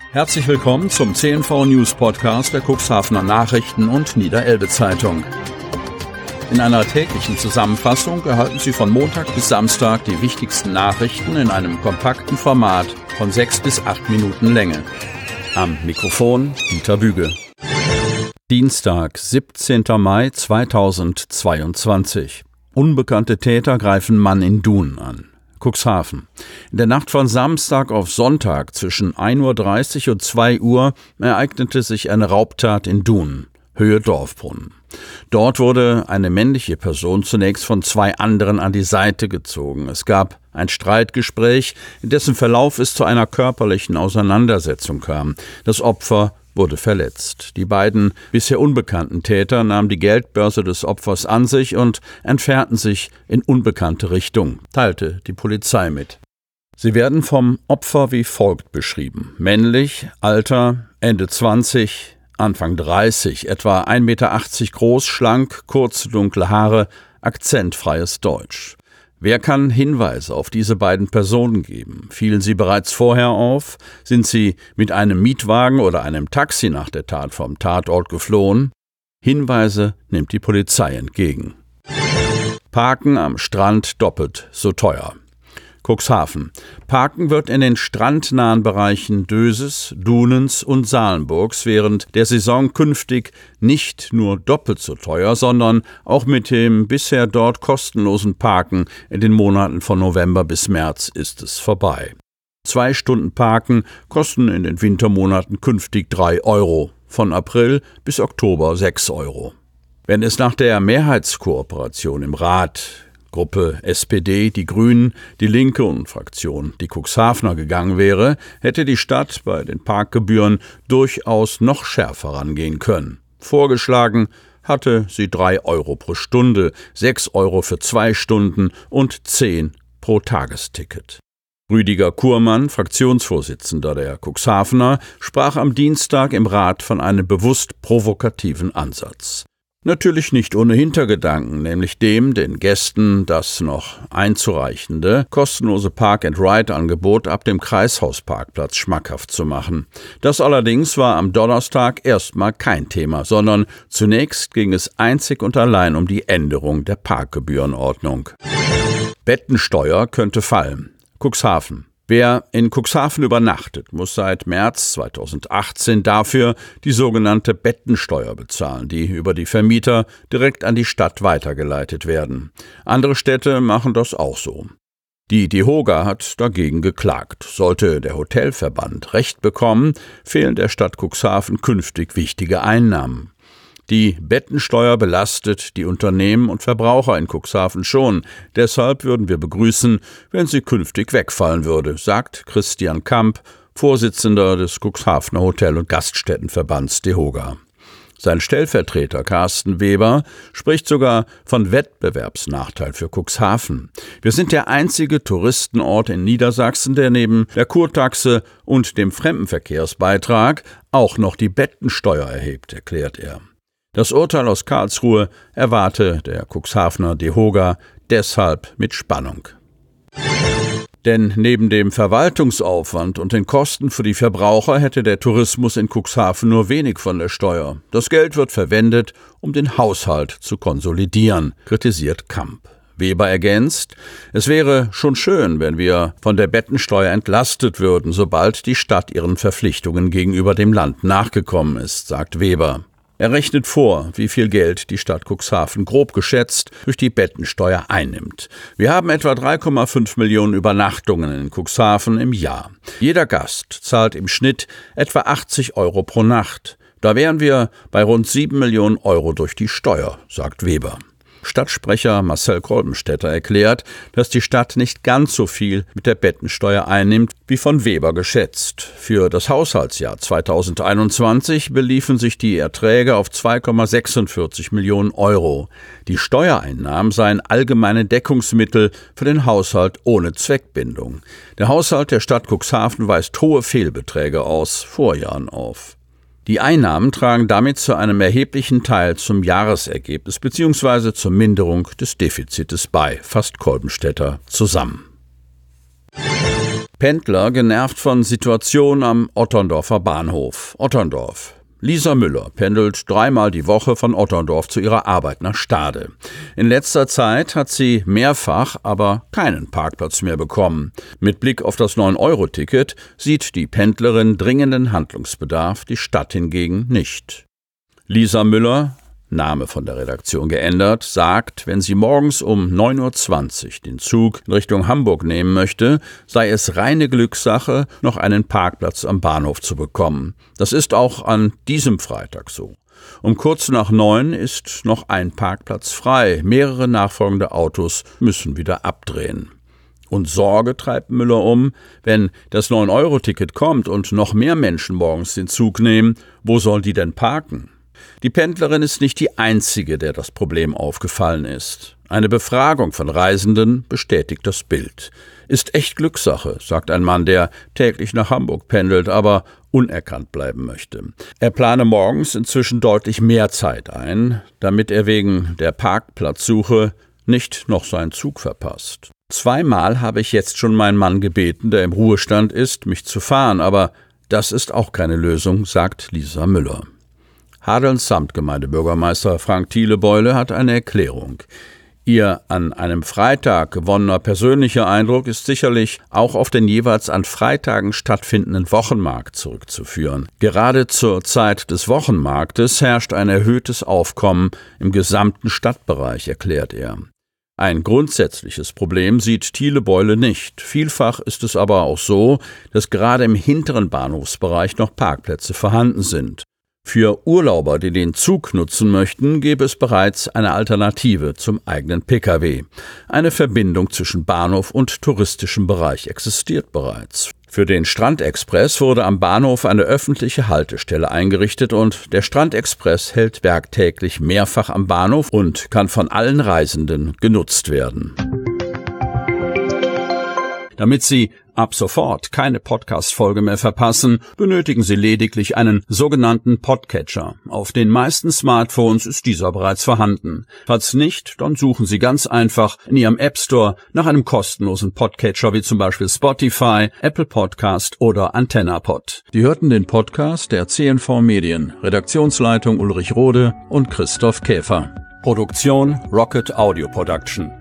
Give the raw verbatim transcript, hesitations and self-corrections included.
Herzlich willkommen zum C N V News Podcast der Cuxhavener Nachrichten und Niederelbe Zeitung. In einer täglichen Zusammenfassung erhalten Sie von Montag bis Samstag die wichtigsten Nachrichten in einem kompakten Format von sechs bis acht Minuten Länge. Am Mikrofon Dieter Büge. Dienstag, siebzehnter Mai zweitausendzweiundzwanzig. Unbekannte Täter greifen Mann in Dun an. Cuxhaven. In der Nacht von Samstag auf Sonntag zwischen ein Uhr dreißig und zwei Uhr ereignete sich eine Raubtat in Dun, Höhe Dorfbrunnen. Dort wurde eine männliche Person zunächst von zwei anderen an die Seite gezogen. Es gab ein Streitgespräch, in dessen Verlauf es zu einer körperlichen Auseinandersetzung kam. Das Opfer wurde verletzt. Die beiden bisher unbekannten Täter nahmen die Geldbörse des Opfers an sich und entfernten sich in unbekannte Richtung, teilte die Polizei mit. Sie werden vom Opfer wie folgt beschrieben: männlich, Alter Ende zwanzig, Anfang dreißig, etwa ein Meter achtzig groß, schlank, kurze dunkle Haare, akzentfreies Deutsch. Wer kann Hinweise auf diese beiden Personen geben? Fielen sie bereits vorher auf? Sind sie mit einem Mietwagen oder einem Taxi nach der Tat vom Tatort geflohen? Hinweise nimmt die Polizei entgegen. Parken am Strand doppelt so teuer. Cuxhaven. Parken wird in den strandnahen Bereichen Döses, Dunens und Salenburgs während der Saison künftig nicht nur doppelt so teuer, sondern auch mit dem bisher dort kostenlosen Parken in den Monaten von November bis März ist es vorbei. Zwei Stunden Parken kosten in den Wintermonaten künftig drei Euro, von April bis Oktober sechs Euro. Wenn es nach der Mehrheitskooperation im Rat Gruppe S P D, die Grünen, die Linke und Fraktion die Cuxhavener gegangen wäre, hätte die Stadt bei den Parkgebühren durchaus noch schärfer rangehen können. Vorgeschlagen hatte sie drei Euro pro Stunde, sechs Euro für zwei Stunden und zehn pro Tagesticket. Rüdiger Kurmann, Fraktionsvorsitzender der Cuxhavener, sprach am Dienstag im Rat von einem bewusst provokativen Ansatz. Natürlich nicht ohne Hintergedanken, nämlich dem, den Gästen das noch einzureichende kostenlose Park-and-Ride-Angebot ab dem Kreishausparkplatz schmackhaft zu machen. Das allerdings war am Donnerstag erstmal kein Thema, sondern zunächst ging es einzig und allein um die Änderung der Parkgebührenordnung. Bettensteuer könnte fallen. Cuxhaven. Wer in Cuxhaven übernachtet, muss seit März zweitausendachtzehn dafür die sogenannte Bettensteuer bezahlen, die über die Vermieter direkt an die Stadt weitergeleitet werden. Andere Städte machen das auch so. Die DEHOGA hat dagegen geklagt. Sollte der Hotelverband Recht bekommen, fehlen der Stadt Cuxhaven künftig wichtige Einnahmen. Die Bettensteuer belastet die Unternehmen und Verbraucher in Cuxhaven schon. Deshalb würden wir begrüßen, wenn sie künftig wegfallen würde, sagt Christian Kamp, Vorsitzender des Cuxhavener Hotel- und Gaststättenverbands DEHOGA. Sein Stellvertreter Carsten Weber spricht sogar von Wettbewerbsnachteil für Cuxhaven. Wir sind der einzige Touristenort in Niedersachsen, der neben der Kurtaxe und dem Fremdenverkehrsbeitrag auch noch die Bettensteuer erhebt, erklärt er. Das Urteil aus Karlsruhe erwarte der Cuxhavener DEHOGA deshalb mit Spannung. Denn neben dem Verwaltungsaufwand und den Kosten für die Verbraucher hätte der Tourismus in Cuxhaven nur wenig von der Steuer. Das Geld wird verwendet, um den Haushalt zu konsolidieren, kritisiert Kamp. Weber ergänzt, es wäre schon schön, wenn wir von der Bettensteuer entlastet würden, sobald die Stadt ihren Verpflichtungen gegenüber dem Land nachgekommen ist, sagt Weber. Er rechnet vor, wie viel Geld die Stadt Cuxhaven grob geschätzt durch die Bettensteuer einnimmt. Wir haben etwa drei Komma fünf Millionen Übernachtungen in Cuxhaven im Jahr. Jeder Gast zahlt im Schnitt etwa achtzig Euro pro Nacht. Da wären wir bei rund sieben Millionen Euro durch die Steuer, sagt Weber. Stadtsprecher Marcel Kolbenstädter erklärt, dass die Stadt nicht ganz so viel mit der Bettensteuer einnimmt, wie von Weber geschätzt. Für das Haushaltsjahr zweitausendeinundzwanzig beliefen sich die Erträge auf zwei Komma sechsundvierzig Millionen Euro. Die Steuereinnahmen seien allgemeine Deckungsmittel für den Haushalt ohne Zweckbindung. Der Haushalt der Stadt Cuxhaven weist hohe Fehlbeträge aus Vorjahren auf. Die Einnahmen tragen damit zu einem erheblichen Teil zum Jahresergebnis bzw. zur Minderung des Defizites bei, fasst Kolbenstädter zusammen. Pendler genervt von Situation am Otterndorfer Bahnhof. Otterndorf. Lisa Müller pendelt dreimal die Woche von Otterndorf zu ihrer Arbeit nach Stade. In letzter Zeit hat sie mehrfach aber keinen Parkplatz mehr bekommen. Mit Blick auf das neun Euro Ticket sieht die Pendlerin dringenden Handlungsbedarf, die Stadt hingegen nicht. Lisa Müller, Name von der Redaktion geändert, sagt, wenn sie morgens um neun Uhr zwanzig den Zug in Richtung Hamburg nehmen möchte, sei es reine Glückssache, noch einen Parkplatz am Bahnhof zu bekommen. Das ist auch an diesem Freitag so. Um kurz nach neun ist noch ein Parkplatz frei. Mehrere nachfolgende Autos müssen wieder abdrehen. Und Sorge treibt Müller um, wenn das neun Euro Ticket kommt und noch mehr Menschen morgens den Zug nehmen, wo soll die denn parken? Die Pendlerin ist nicht die einzige, der das Problem aufgefallen ist. Eine Befragung von Reisenden bestätigt das Bild. Ist echt Glückssache, sagt ein Mann, der täglich nach Hamburg pendelt, aber unerkannt bleiben möchte. Er plane morgens inzwischen deutlich mehr Zeit ein, damit er wegen der Parkplatzsuche nicht noch seinen Zug verpasst. Zweimal habe ich jetzt schon meinen Mann gebeten, der im Ruhestand ist, mich zu fahren, aber das ist auch keine Lösung, sagt Lisa Müller. Hadelns Samtgemeindebürgermeister Frank Thielebeule hat eine Erklärung. Ihr an einem Freitag gewonnener persönlicher Eindruck ist sicherlich auch auf den jeweils an Freitagen stattfindenden Wochenmarkt zurückzuführen. Gerade zur Zeit des Wochenmarktes herrscht ein erhöhtes Aufkommen im gesamten Stadtbereich, erklärt er. Ein grundsätzliches Problem sieht Thielebeule nicht. Vielfach ist es aber auch so, dass gerade im hinteren Bahnhofsbereich noch Parkplätze vorhanden sind. Für Urlauber, die den Zug nutzen möchten, gäbe es bereits eine Alternative zum eigenen Pkw. Eine Verbindung zwischen Bahnhof und touristischem Bereich existiert bereits. Für den Strandexpress wurde am Bahnhof eine öffentliche Haltestelle eingerichtet und der Strandexpress hält werktäglich mehrfach am Bahnhof und kann von allen Reisenden genutzt werden. Damit Sie ab sofort keine Podcast-Folge mehr verpassen, benötigen Sie lediglich einen sogenannten Podcatcher. Auf den meisten Smartphones ist dieser bereits vorhanden. Falls nicht, dann suchen Sie ganz einfach in Ihrem App Store nach einem kostenlosen Podcatcher wie zum Beispiel Spotify, Apple Podcast oder AntennaPod. Sie hörten den Podcast der C N V Medien, Redaktionsleitung Ulrich Rode und Christoph Käfer. Produktion Rocket Audio Production.